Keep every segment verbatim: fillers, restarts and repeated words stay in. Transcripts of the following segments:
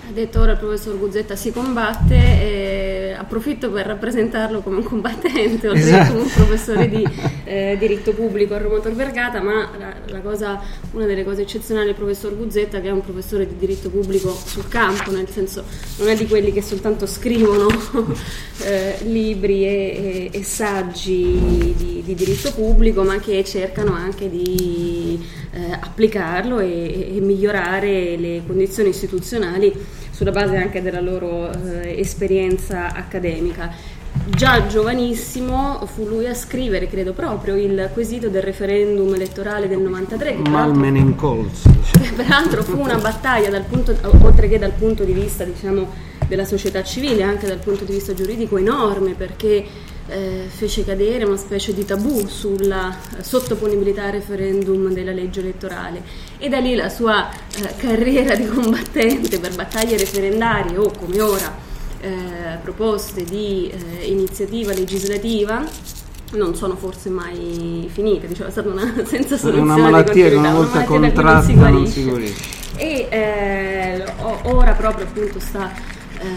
ha detto ora il professor Guzzetta si combatte, e approfitto per rappresentarlo come un combattente, oltre esatto. che come un professore di eh, diritto pubblico a Roma Tor Vergata, ma la, la cosa, una delle cose eccezionali del professor Guzzetta è che è un professore di diritto pubblico sul campo, nel senso non è di quelli che soltanto scrivono eh, libri e, e, e saggi di, di diritto pubblico, ma che cercano anche di eh, applicarlo e, e migliorare le condizioni istituzionali sulla base anche della loro eh, esperienza accademica. Già giovanissimo fu lui a scrivere, credo proprio, il quesito del referendum elettorale del novantatré, che Malmen in Cols, che peraltro fu una battaglia dal punto, oltre che dal punto di vista, diciamo, della società civile, anche dal punto di vista giuridico enorme, perché eh, fece cadere una specie di tabù sulla sottoponibilità al referendum della legge elettorale, e da lì la sua eh, carriera di combattente per battaglie referendarie o, come ora, eh, proposte di eh, iniziativa legislativa non sono forse mai finite, diciamo, è stata una senza soluzione, una malattia che una volta contratta non, non si guarisce. E eh, ora proprio appunto sta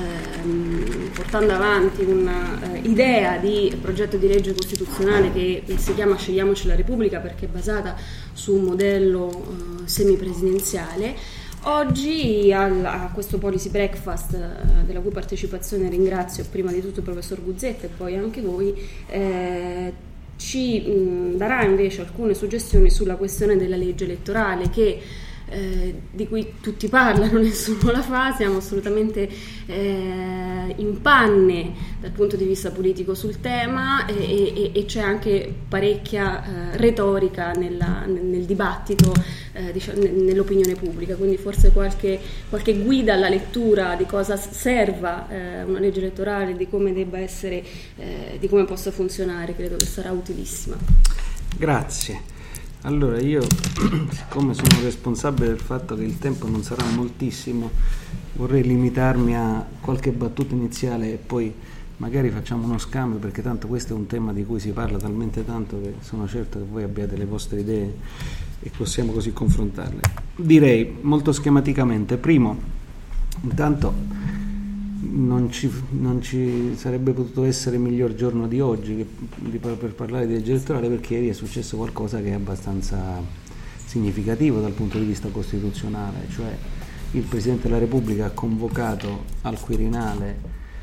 Ehm, portando avanti un'idea uh, di progetto di legge costituzionale che si chiama Scegliamoci la Repubblica, perché è basata su un modello uh, semipresidenziale. Oggi al, a questo policy breakfast uh, della cui partecipazione ringrazio prima di tutto il professor Guzzetta e poi anche voi, eh, ci mh, darà invece alcune suggestioni sulla questione della legge elettorale, che Eh, di cui tutti parlano, nessuno la fa, siamo assolutamente eh, in panne dal punto di vista politico sul tema, e, e, e c'è anche parecchia eh, retorica nella, nel, nel dibattito, eh, diciamo, nell'opinione pubblica, quindi forse qualche, qualche guida alla lettura di cosa serva eh, una legge elettorale, di come debba essere, eh, di come possa funzionare, credo che sarà utilissima. Grazie. Allora io, siccome sono responsabile del fatto che il tempo non sarà moltissimo, vorrei limitarmi a qualche battuta iniziale e poi magari facciamo uno scambio, perché tanto questo è un tema di cui si parla talmente tanto che sono certo che voi abbiate le vostre idee e possiamo così confrontarle. Direi molto schematicamente: primo, intanto non ci, non ci sarebbe potuto essere miglior giorno di oggi che, di, per parlare di legge elettorale, perché ieri è successo qualcosa che è abbastanza significativo dal punto di vista costituzionale, cioè il Presidente della Repubblica ha convocato al Quirinale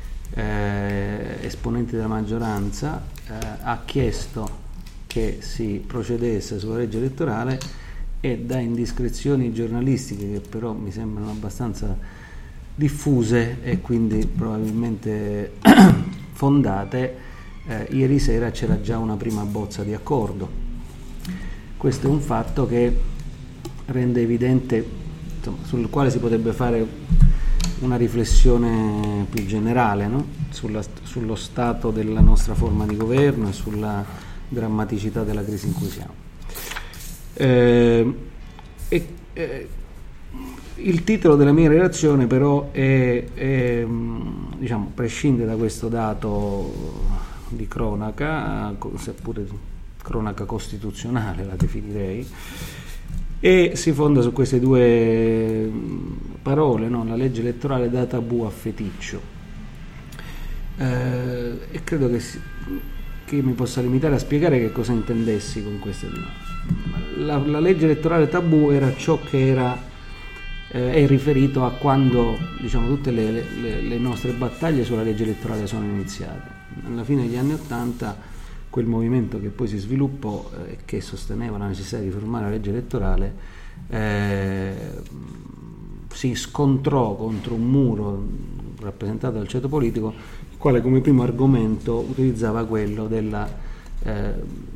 eh, esponenti della maggioranza, eh, ha chiesto che si procedesse sulla legge elettorale, e da indiscrezioni giornalistiche che però mi sembrano abbastanza diffuse e quindi probabilmente fondate, eh, ieri sera c'era già una prima bozza di accordo. Questo è un fatto che rende evidente, insomma, sul quale si potrebbe fare una riflessione più generale, no? Sulla, sullo stato della nostra forma di governo e sulla drammaticità della crisi in cui siamo. Eh, e, eh, Il titolo della mia relazione però è, è, diciamo, prescinde da questo dato di cronaca, seppure cronaca costituzionale la definirei, e si fonda su queste due parole, no? La legge elettorale da tabù a feticcio. Eh, e credo che, si, che mi possa limitare a spiegare che cosa intendessi con queste due. La, la legge elettorale tabù era ciò che era Eh, è riferito a quando, diciamo, tutte le, le, le nostre battaglie sulla legge elettorale sono iniziate. Alla fine degli anni Ottanta quel movimento che poi si sviluppò e eh, che sosteneva la necessità di riformare la legge elettorale eh, si scontrò contro un muro rappresentato dal ceto politico, il quale come primo argomento utilizzava quello della eh,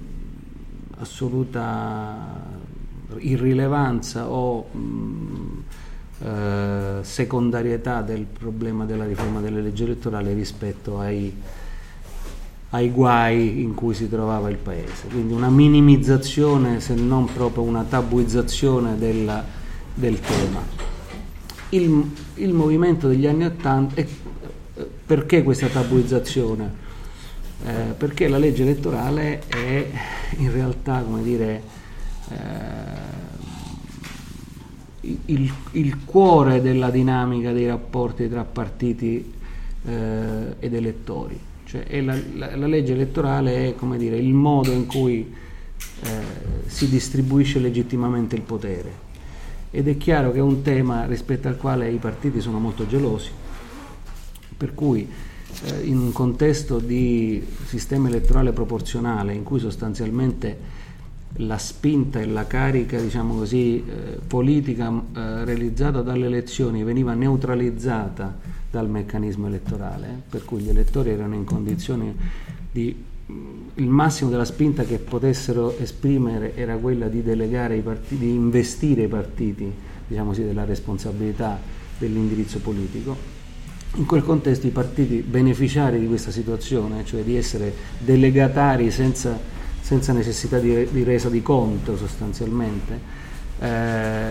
assoluta irrilevanza o mh, eh, secondarietà del problema della riforma delle leggi elettorali rispetto ai, ai guai in cui si trovava il paese. Quindi una minimizzazione, se non proprio una tabuizzazione della, del tema. Il, il movimento degli anni Ottanta, eh, perché questa tabuizzazione? Eh, perché la legge elettorale è in realtà, come dire, Eh, il, il cuore della dinamica dei rapporti tra partiti eh, ed elettori. Cioè è la, la, la legge elettorale è, come dire, il modo in cui eh, si distribuisce legittimamente il potere, ed è chiaro che è un tema rispetto al quale i partiti sono molto gelosi, per cui eh, in un contesto di sistema elettorale proporzionale in cui sostanzialmente la spinta e la carica, diciamo così, eh, politica eh, realizzata dalle elezioni veniva neutralizzata dal meccanismo elettorale, per cui gli elettori erano in condizioni di il massimo della spinta che potessero esprimere era quella di delegare i partiti, di investire i partiti, diciamo così, della responsabilità dell'indirizzo politico. In quel contesto i partiti beneficiari di questa situazione, cioè di essere delegatari senza, senza necessità di, di resa di conto sostanzialmente, eh,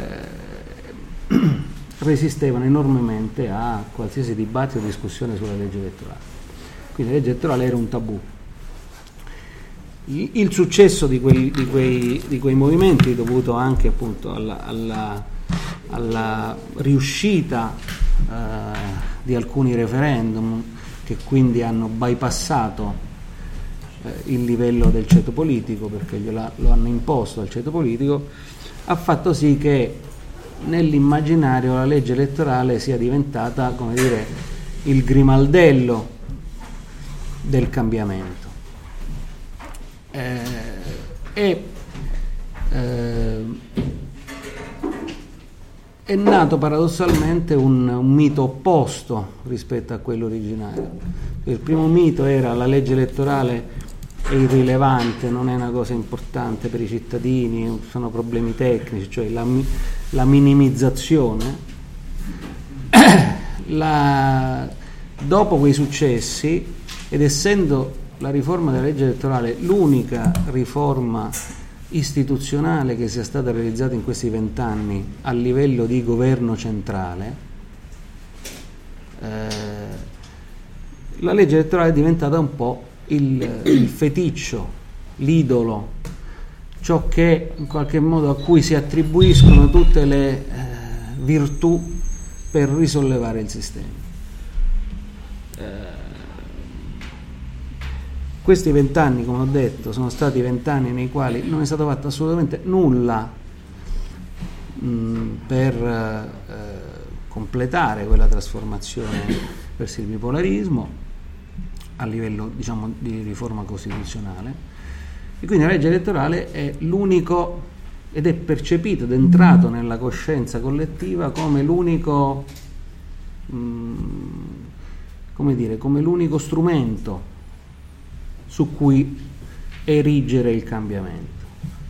resistevano enormemente a qualsiasi dibattito o discussione sulla legge elettorale. Quindi la legge elettorale era un tabù. Il successo di quei, di quei, di quei movimenti, dovuto anche appunto alla, alla, alla riuscita eh, di alcuni referendum che quindi hanno bypassato eh, il livello del ceto politico, perché glielo, lo hanno imposto al ceto politico, ha fatto sì che nell'immaginario la legge elettorale sia diventata, come dire, il grimaldello del cambiamento. Eh, e eh, è nato paradossalmente un, un mito opposto rispetto a quello originario. Il primo mito era: la legge elettorale è irrilevante, non è una cosa importante per i cittadini, sono problemi tecnici, cioè la, la minimizzazione. La, dopo quei successi, ed essendo la riforma della legge elettorale l'unica riforma istituzionale che sia stata realizzata in questi vent'anni a livello di governo centrale, eh, la legge elettorale è diventata un po' il, il feticcio, l'idolo, ciò che in qualche modo a cui si attribuiscono tutte le eh, virtù per risollevare il sistema. Eh, Questi vent'anni, come ho detto, sono stati vent'anni nei quali non è stato fatto assolutamente nulla mh, per eh, completare quella trasformazione verso il bipolarismo a livello, diciamo, di riforma costituzionale, e quindi la legge elettorale è l'unico, ed è percepito ed entrato nella coscienza collettiva come l'unico, mh, come dire, come l'unico strumento su cui erigere il cambiamento.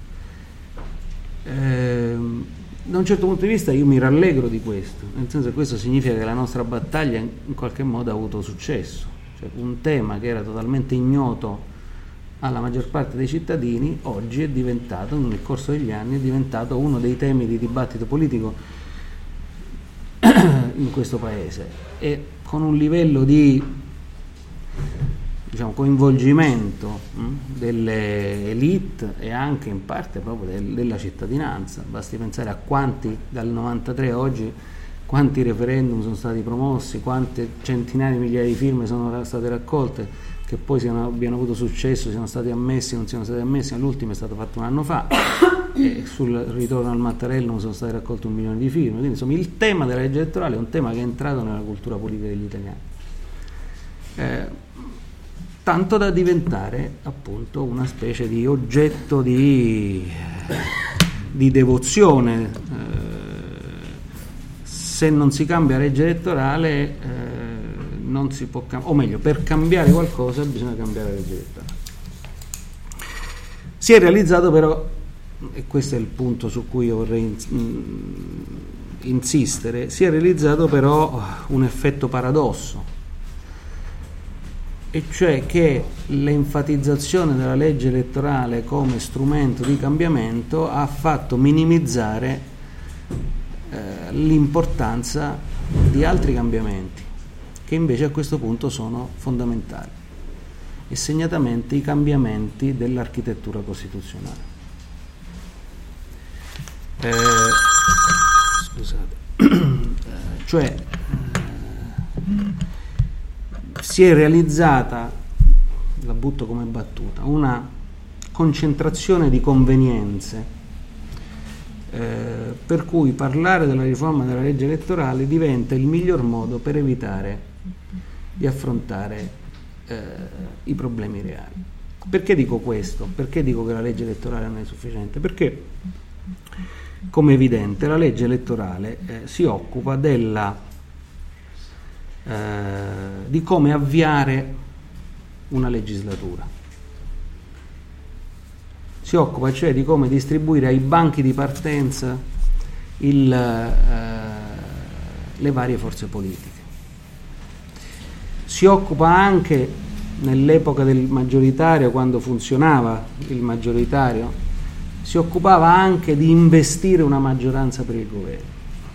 Eh, da un certo punto di vista io mi rallegro di questo, nel senso che questo significa che la nostra battaglia in qualche modo ha avuto successo. Cioè, un tema che era totalmente ignoto alla maggior parte dei cittadini oggi è diventato, nel corso degli anni, è diventato uno dei temi di dibattito politico in questo paese, e con un livello di, diciamo, coinvolgimento mh, delle elite e anche in parte proprio del, della cittadinanza. Basti pensare a quanti dal novantatré a oggi, quanti referendum sono stati promossi, quante centinaia di migliaia di firme sono state raccolte, che poi siano, abbiano avuto successo, siano stati ammessi, non siano stati ammessi. L'ultimo è stato fatto un anno fa e sul ritorno al Mattarellum sono state raccolte un milione di firme. Quindi insomma il tema della legge elettorale è un tema che è entrato nella cultura politica degli italiani. Eh, tanto da diventare appunto una specie di oggetto di, di devozione. Eh, se non si cambia la legge elettorale eh, non si può cambiare, o meglio, per cambiare qualcosa bisogna cambiare la legge elettorale. Si è realizzato però, e questo è il punto su cui io vorrei insistere, si è realizzato però un effetto paradosso, e cioè che l'enfatizzazione della legge elettorale come strumento di cambiamento ha fatto minimizzare eh, l'importanza di altri cambiamenti che invece a questo punto sono fondamentali, e segnatamente i cambiamenti dell'architettura costituzionale. Eh, cioè si è realizzata, la butto come battuta, una concentrazione di convenienze, eh, per cui parlare della riforma della legge elettorale diventa il miglior modo per evitare di affrontare eh, i problemi reali. Perché dico questo? Perché dico che la legge elettorale non è sufficiente? Perché, come è evidente, la legge elettorale eh, si occupa della, eh, di come avviare una legislatura. Si occupa cioè di come distribuire ai banchi di partenza il, eh, le varie forze politiche. Si occupa anche, nell'epoca del maggioritario, quando funzionava il maggioritario, si occupava anche di investire una maggioranza per il governo.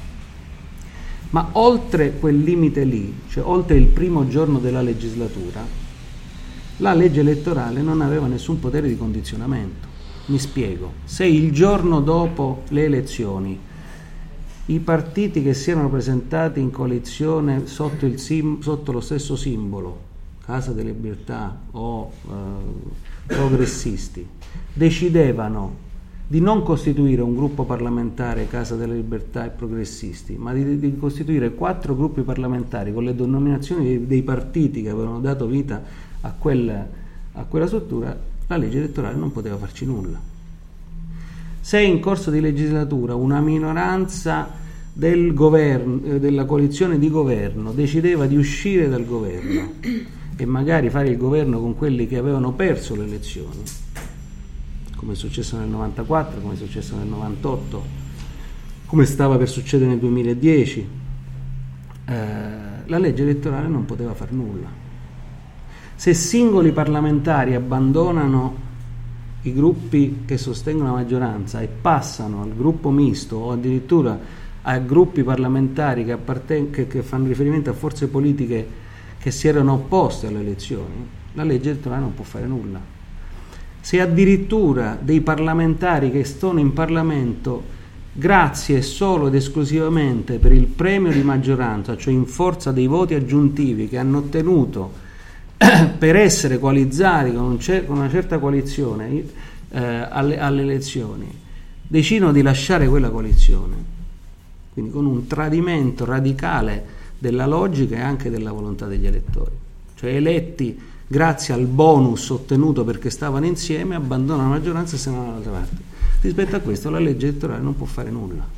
Ma oltre quel limite lì, cioè oltre il primo giorno della legislatura, la legge elettorale non aveva nessun potere di condizionamento. Mi spiego: se il giorno dopo le elezioni i partiti che si erano presentati in coalizione sotto, il sim- sotto lo stesso simbolo, Casa delle Libertà o eh, progressisti, decidevano di non costituire un gruppo parlamentare Casa delle Libertà e progressisti, ma di, di costituire quattro gruppi parlamentari con le denominazioni dei, dei partiti che avevano dato vita a, quel, a quella struttura, la legge elettorale non poteva farci nulla. Se in corso di legislatura una minoranza del governo, eh, della coalizione di governo decideva di uscire dal governo e magari fare il governo con quelli che avevano perso le elezioni, come è successo nel novantaquattro, come è successo nel novantotto, come stava per succedere nel duemiladieci, eh, la legge elettorale non poteva far nulla. Se singoli parlamentari abbandonano i gruppi che sostengono la maggioranza e passano al gruppo misto o addirittura a gruppi parlamentari che, apparten- che, che fanno riferimento a forze politiche che si erano opposte alle elezioni, la legge elettorale non può fare nulla. Se addirittura dei parlamentari che sono in Parlamento grazie solo ed esclusivamente per il premio di maggioranza, cioè in forza dei voti aggiuntivi che hanno ottenuto per essere coalizzati con, un cer- con una certa coalizione eh, alle, alle elezioni, decidono di lasciare quella coalizione, quindi con un tradimento radicale della logica e anche della volontà degli elettori, cioè eletti grazie al bonus ottenuto perché stavano insieme, abbandonano la maggioranza e se ne vanno dall'altra parte. Rispetto a questo la legge elettorale non può fare nulla.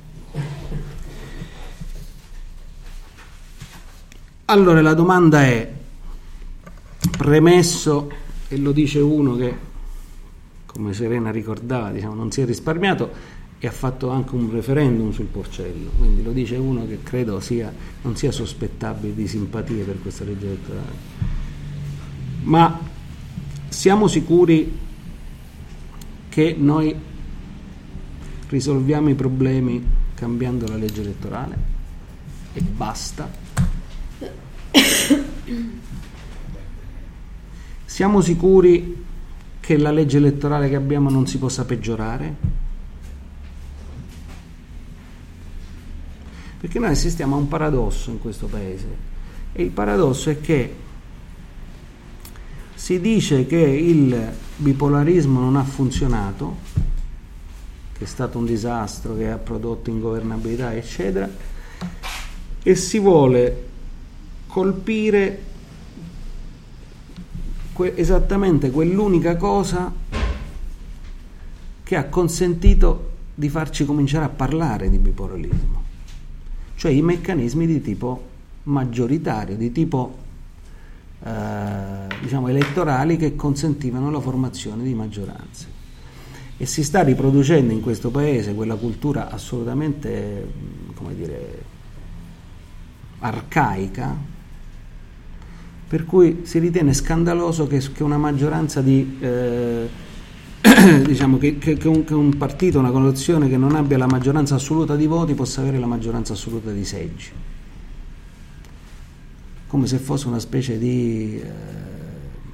Allora la domanda è, premesso, e lo dice uno che, come Serena ricordava, diciamo, non si è risparmiato e ha fatto anche un referendum sul Porcellum, quindi lo dice uno che credo sia, non sia sospettabile di simpatie per questa legge elettorale. Ma siamo sicuri che noi risolviamo i problemi cambiando la legge elettorale e basta? Siamo sicuri che la legge elettorale che abbiamo non si possa peggiorare? Perché noi assistiamo a un paradosso in questo paese, e il paradosso è che si dice che il bipolarismo non ha funzionato, che è stato un disastro, che ha prodotto ingovernabilità, eccetera, e si vuole colpire que- esattamente quell'unica cosa che ha consentito di farci cominciare a parlare di bipolarismo, cioè i meccanismi di tipo maggioritario, di tipo eh, diciamo elettorali, che consentivano la formazione di maggioranze. E si sta riproducendo in questo paese quella cultura assolutamente, come dire, arcaica, per cui si ritiene scandaloso che, che una maggioranza di eh, diciamo che, che, che, un, che un partito, una coalizione che non abbia la maggioranza assoluta di voti possa avere la maggioranza assoluta di seggi, come se fosse una specie di, eh,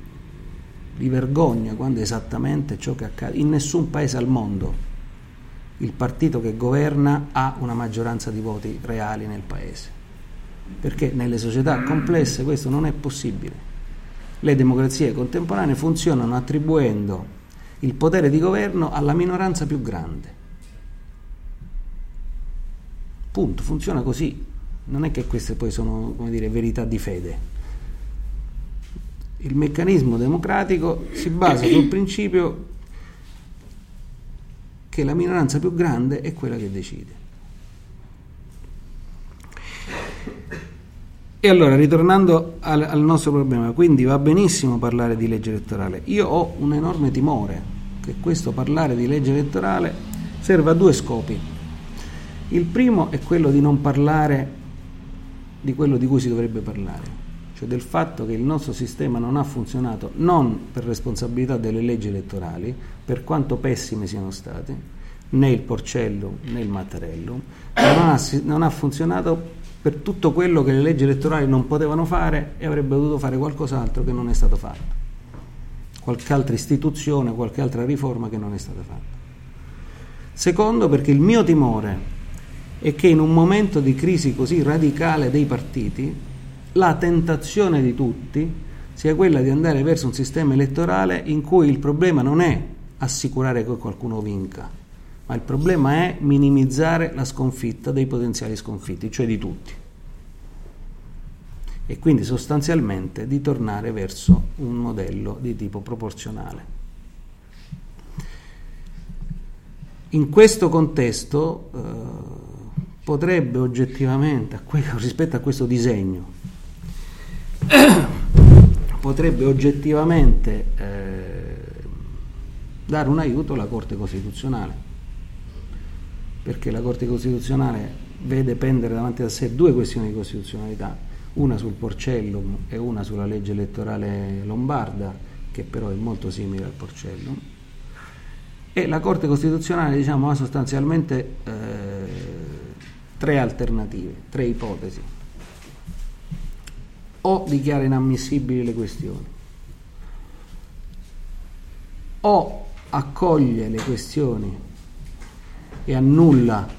di vergogna, quando è esattamente ciò che accade. In nessun paese al mondo il partito che governa ha una maggioranza di voti reali nel paese, perché nelle società complesse questo non è possibile. Le democrazie contemporanee funzionano attribuendo il potere di governo alla minoranza più grande. Punto, funziona così. Non è che queste poi sono, come dire, verità di fede. Il meccanismo democratico si basa sul principio che la minoranza più grande è quella che decide. E allora, ritornando al, al nostro problema, quindi va benissimo parlare di legge elettorale. Io ho un enorme timore che questo parlare di legge elettorale serva a due scopi. Il primo è quello di non parlare di quello di cui si dovrebbe parlare, cioè del fatto che il nostro sistema non ha funzionato non per responsabilità delle leggi elettorali, per quanto pessime siano state, né il Porcellum né il Mattarellum, ma non ha, non ha funzionato per tutto quello che le leggi elettorali non potevano fare e avrebbe dovuto fare qualcos'altro che non è stato fatto, qualche altra istituzione, qualche altra riforma che non è stata fatta. Secondo, perché il mio timore è che in un momento di crisi così radicale dei partiti la tentazione di tutti sia quella di andare verso un sistema elettorale in cui il problema non è assicurare che qualcuno vinca, ma il problema è minimizzare la sconfitta dei potenziali sconfitti, cioè di tutti, e quindi sostanzialmente di tornare verso un modello di tipo proporzionale. In questo contesto eh, potrebbe oggettivamente, a que- rispetto a questo disegno, potrebbe oggettivamente eh, dare un aiuto alla Corte Costituzionale, perché la Corte Costituzionale vede pendere davanti a sé due questioni di costituzionalità, una sul Porcellum e una sulla legge elettorale lombarda, che però è molto simile al Porcellum, e la Corte Costituzionale, diciamo, ha sostanzialmente eh, tre alternative, tre ipotesi. O dichiara inammissibili le questioni, o accoglie le questioni e annulla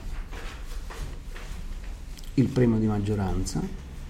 il premio di maggioranza,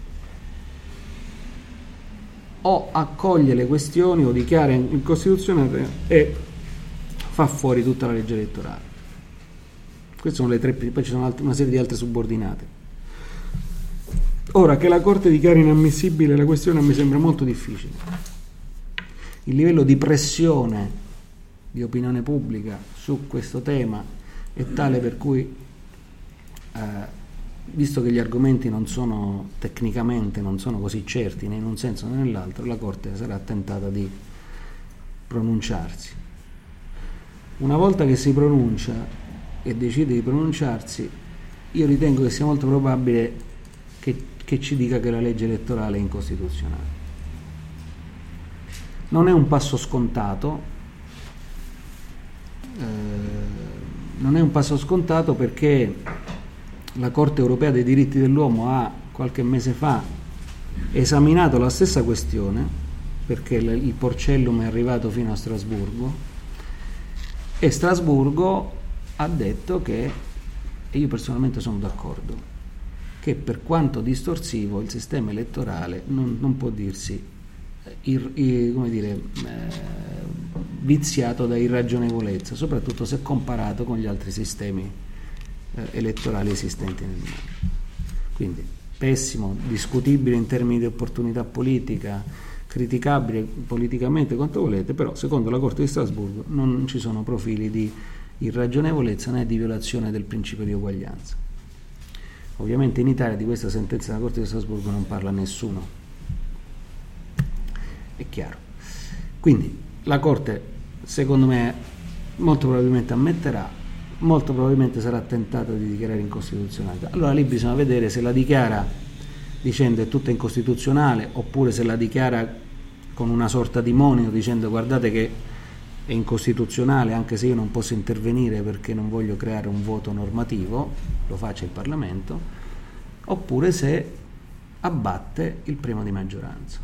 o accoglie le questioni o dichiara in Costituzione e fa fuori tutta la legge elettorale. Queste sono le tre, poi ci sono altre, una serie di altre subordinate. Ora, che la Corte dichiari inammissibile la questione mi sembra molto difficile. Il livello di pressione di opinione pubblica su questo tema è tale per cui, eh, visto che gli argomenti non sono tecnicamente non sono così certi né in un senso né nell'altro, la Corte sarà tentata di pronunciarsi. Una volta che si pronuncia e decide di pronunciarsi, io ritengo che sia molto probabile che, che ci dica che la legge elettorale è incostituzionale. Non è un passo scontato, eh, non è un passo scontato perché la Corte Europea dei diritti dell'uomo ha qualche mese fa esaminato la stessa questione, perché il Porcellum è arrivato fino a Strasburgo, e Strasburgo ha detto che, e io personalmente sono d'accordo, che per quanto distorsivo il sistema elettorale non, non può dirsi ir, ir, come dire, eh, viziato da irragionevolezza, soprattutto se comparato con gli altri sistemi eh, elettorali esistenti nel mondo. Quindi pessimo, discutibile in termini di opportunità politica, criticabile politicamente quanto volete, però secondo la Corte di Strasburgo non ci sono profili di irragionevolezza né di violazione del principio di uguaglianza. Ovviamente in Italia di questa sentenza della Corte di Strasburgo non parla nessuno, è chiaro. Quindi la Corte, secondo me, molto probabilmente ammetterà, molto probabilmente sarà tentata di dichiarare incostituzionalità. Allora lì bisogna vedere se la dichiara dicendo è tutta incostituzionale, oppure se la dichiara con una sorta di monito dicendo guardate che è incostituzionale anche se io non posso intervenire perché non voglio creare un vuoto normativo, lo faccia il Parlamento, oppure se abbatte il premio di maggioranza.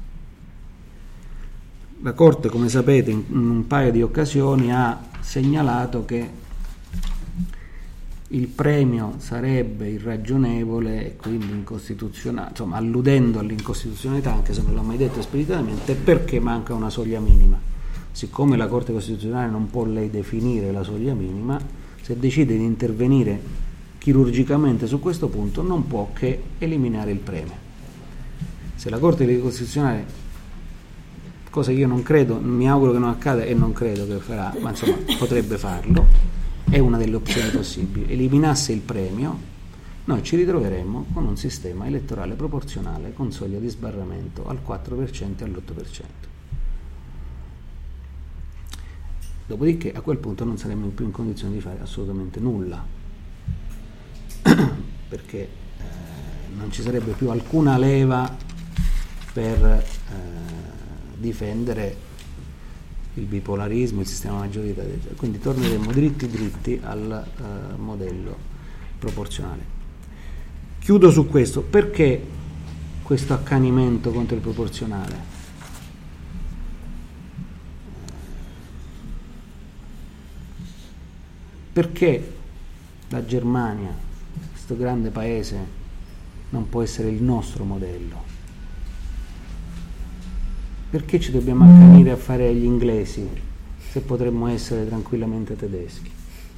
La Corte, come sapete, in un paio di occasioni ha segnalato che il premio sarebbe irragionevole e quindi incostituzionale, insomma alludendo all'incostituzionalità, anche se non l'ha mai detto esplicitamente, perché manca una soglia minima. Siccome la Corte Costituzionale non può lei definire la soglia minima, se decide di intervenire chirurgicamente su questo punto non può che eliminare il premio. Se la Corte Costituzionale, cosa che io non credo, mi auguro che non accada e non credo che farà, ma insomma potrebbe farlo, è una delle opzioni possibili, eliminasse il premio, noi ci ritroveremmo con un sistema elettorale proporzionale con soglia di sbarramento al quattro per cento e all'otto per cento. Dopodiché a quel punto non saremmo più in condizione di fare assolutamente nulla, perché eh, non ci sarebbe più alcuna leva per eh, difendere il bipolarismo, il sistema maggioritario, quindi torneremo dritti dritti al uh, modello proporzionale. Chiudo su questo. Perché questo accanimento contro il proporzionale? Perché la Germania, questo grande paese, non può essere il nostro modello? Perché ci dobbiamo accanire a fare agli inglesi se potremmo essere tranquillamente tedeschi?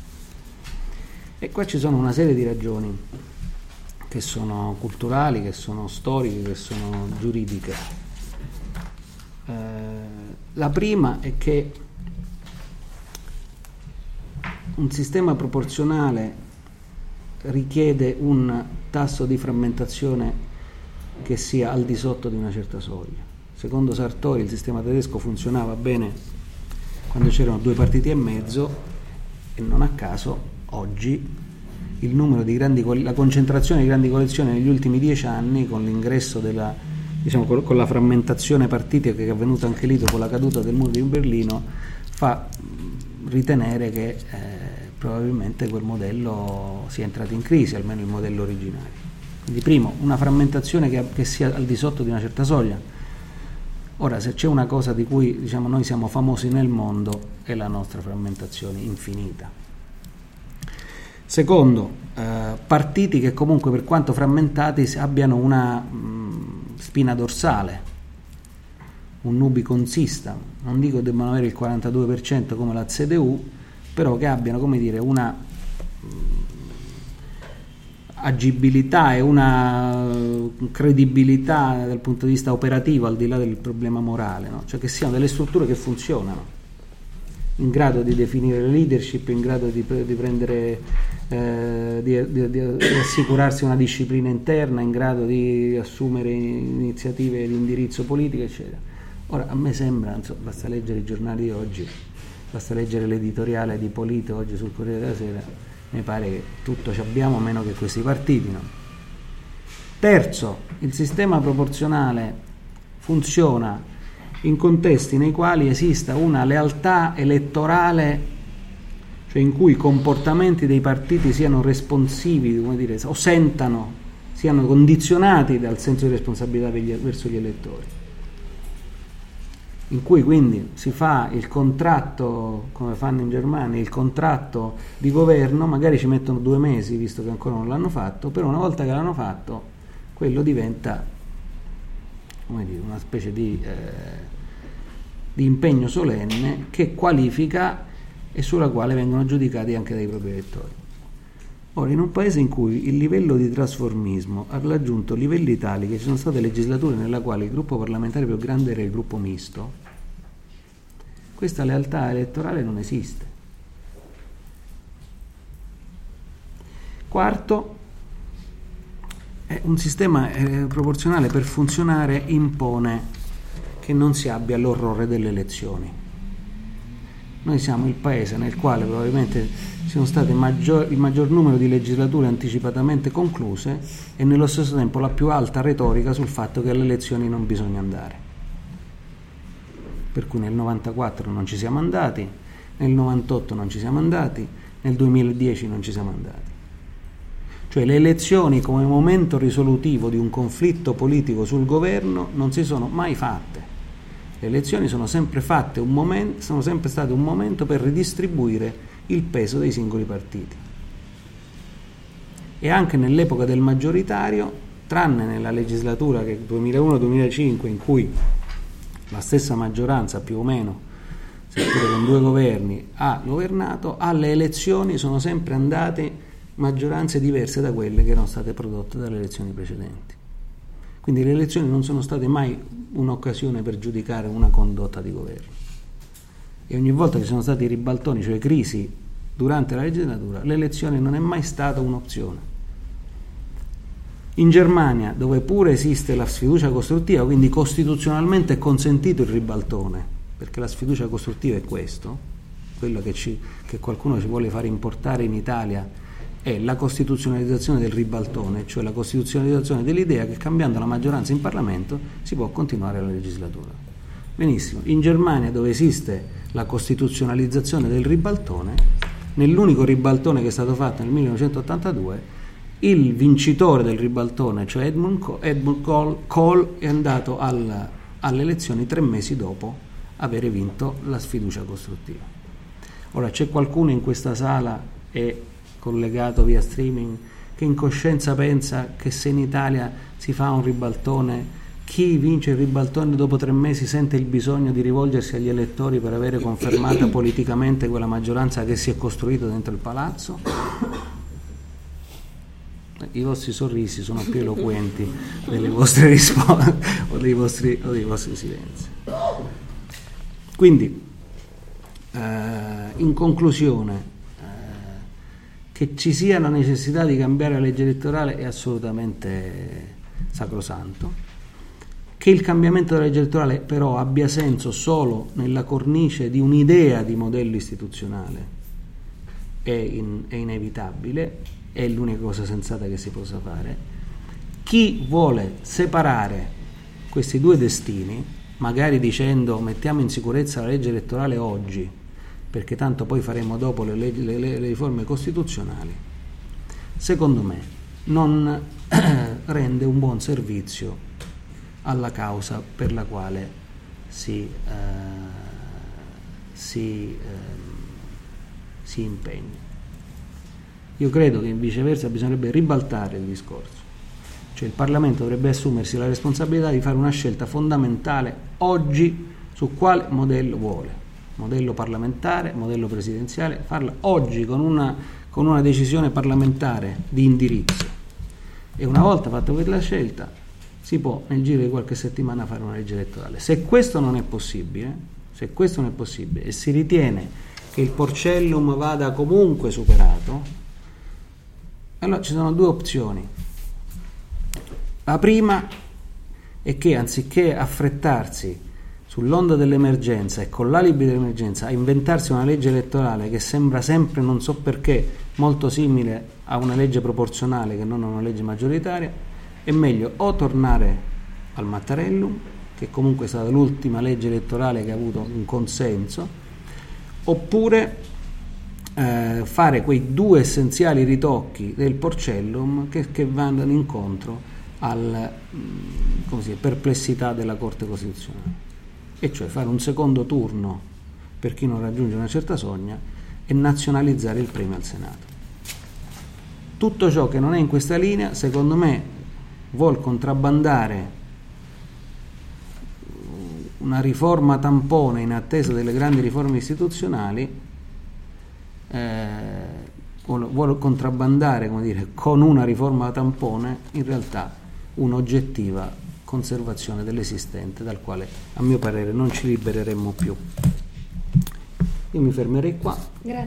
E qua ci sono una serie di ragioni che sono culturali, che sono storiche, che sono giuridiche. Eh, la prima è che un sistema proporzionale richiede un tasso di frammentazione che sia al di sotto di una certa soglia. Secondo Sartori il sistema tedesco funzionava bene quando c'erano due partiti e mezzo, e non a caso oggi il numero di grandi la concentrazione di grandi coalizioni negli ultimi dieci anni, con l'ingresso della, diciamo, con la frammentazione partitica che è avvenuta anche lì dopo la caduta del muro di Berlino, fa ritenere che eh, probabilmente quel modello sia entrato in crisi, almeno il modello originario. Quindi primo, una frammentazione che, che sia al di sotto di una certa soglia. Ora, se c'è una cosa di cui, diciamo, noi siamo famosi nel mondo, è la nostra frammentazione infinita. Secondo, eh, partiti che comunque, per quanto frammentati, abbiano una mh, spina dorsale, un nubi consista. Non dico debbano avere il quarantadue per cento come la C D U, però che abbiano, come dire, una mh, agibilità e una credibilità dal punto di vista operativo, al di là del problema morale, no? Cioè che siano delle strutture che funzionano, in grado di definire le leadership, in grado di, di prendere eh, di, di, di assicurarsi una disciplina interna, in grado di assumere iniziative di indirizzo politico, eccetera. Ora, a me sembra, insomma, basta leggere i giornali di oggi, basta leggere l'editoriale di Polito oggi sul Corriere della Sera, mi pare che tutto ci abbiamo meno che questi partiti, no? Terzo, il sistema proporzionale funziona in contesti nei quali esista una lealtà elettorale, cioè in cui i comportamenti dei partiti siano responsivi, come dire, o sentano, siano condizionati dal senso di responsabilità verso gli elettori, in cui quindi si fa il contratto, come fanno in Germania, il contratto di governo, magari ci mettono due mesi, visto che ancora non l'hanno fatto, però una volta che l'hanno fatto, quello diventa, come dire, una specie di, eh, di impegno solenne che qualifica e sulla quale vengono giudicati anche dai propri elettori. Ora, in un paese in cui il livello di trasformismo ha raggiunto livelli tali che ci sono state legislature nella quale il gruppo parlamentare più grande era il gruppo misto, questa lealtà elettorale non esiste. Quarto, è un sistema eh, proporzionale, per funzionare, impone che non si abbia l'orrore delle elezioni. Noi siamo il paese nel quale probabilmente ci sono state maggior, il maggior numero di legislature anticipatamente concluse e nello stesso tempo la più alta retorica sul fatto che alle elezioni non bisogna andare. Per cui nel novantaquattro non ci siamo andati, nel novantotto non ci siamo andati, nel duemiladieci non ci siamo andati. Cioè le elezioni come momento risolutivo di un conflitto politico sul governo non si sono mai fatte. Le elezioni sono sempre fatte un momento, sono sempre state un momento per ridistribuire il peso dei singoli partiti. e anche nell'epoca del maggioritario, tranne nella legislatura che duemilauno duemilacinque, in cui la stessa maggioranza più o meno, seppure con due governi, ha governato, alle elezioni sono sempre andate maggioranze diverse da quelle che erano state prodotte dalle elezioni precedenti. Quindi le elezioni non sono state mai un'occasione per giudicare una condotta di governo. E ogni volta che ci sono stati ribaltoni, cioè crisi, durante la legislatura, l'elezione non è mai stata un'opzione. In Germania, dove pure esiste la sfiducia costruttiva, quindi costituzionalmente è consentito il ribaltone, perché la sfiducia costruttiva è questo, quello che, ci, che qualcuno ci vuole fare importare in Italia, è la costituzionalizzazione del ribaltone, cioè la costituzionalizzazione dell'idea che cambiando la maggioranza in Parlamento si può continuare la legislatura. Benissimo, in Germania, dove esiste la costituzionalizzazione del ribaltone, nell'unico ribaltone che è stato fatto nel millenovecentottantadue, il vincitore del ribaltone, cioè Edmund, Kohl, Edmund Kohl, Kohl è andato al, alle elezioni tre mesi dopo avere vinto la sfiducia costruttiva. Ora c'è qualcuno in questa sala e collegato via streaming che in coscienza pensa che se in Italia si fa un ribaltone, chi vince il ribaltone dopo tre mesi sente il bisogno di rivolgersi agli elettori per avere confermata politicamente quella maggioranza che si è costruita dentro il palazzo? I vostri sorrisi sono più eloquenti delle vostre risposte o dei vostri, o dei vostri silenzi. Quindi, eh, in conclusione, eh, che ci sia la necessità di cambiare la legge elettorale è assolutamente sacrosanto. Che il cambiamento della legge elettorale però abbia senso solo nella cornice di un'idea di modello istituzionale è, in, è inevitabile. È l'unica cosa sensata che si possa fare. Chi vuole separare questi due destini, magari dicendo mettiamo in sicurezza la legge elettorale oggi, perché tanto poi faremo dopo le, leggi, le, le, le riforme costituzionali, secondo me non rende un buon servizio alla causa per la quale si, eh, si, eh, si impegna. Io credo che viceversa bisognerebbe ribaltare il discorso, cioè il Parlamento dovrebbe assumersi la responsabilità di fare una scelta fondamentale oggi su quale modello vuole, modello parlamentare, modello presidenziale, farla oggi con una, con una decisione parlamentare di indirizzo, e una volta fatta quella scelta si può nel giro di qualche settimana fare una legge elettorale. Se questo non è possibile, se questo non è possibile e si ritiene che il porcellum vada comunque superato, allora ci sono due opzioni. La prima è che anziché affrettarsi sull'onda dell'emergenza e con l'alibi dell'emergenza a inventarsi una legge elettorale che sembra sempre, non so perché, molto simile a una legge proporzionale che non a una legge maggioritaria, è meglio o tornare al Mattarellum, che comunque è stata l'ultima legge elettorale che ha avuto un consenso, oppure Eh, fare quei due essenziali ritocchi del porcellum che, che vanno incontro alla perplessità della Corte Costituzionale, e cioè fare un secondo turno per chi non raggiunge una certa soglia e nazionalizzare il premio al Senato. Tutto ciò che non è in questa linea, secondo me, vuol contrabbandare una riforma tampone in attesa delle grandi riforme istituzionali. Eh, vuole contrabbandare, come dire, con una riforma tampone in realtà un'oggettiva conservazione dell'esistente, dal quale a mio parere non ci libereremmo più. Io mi fermerei qua. Grazie.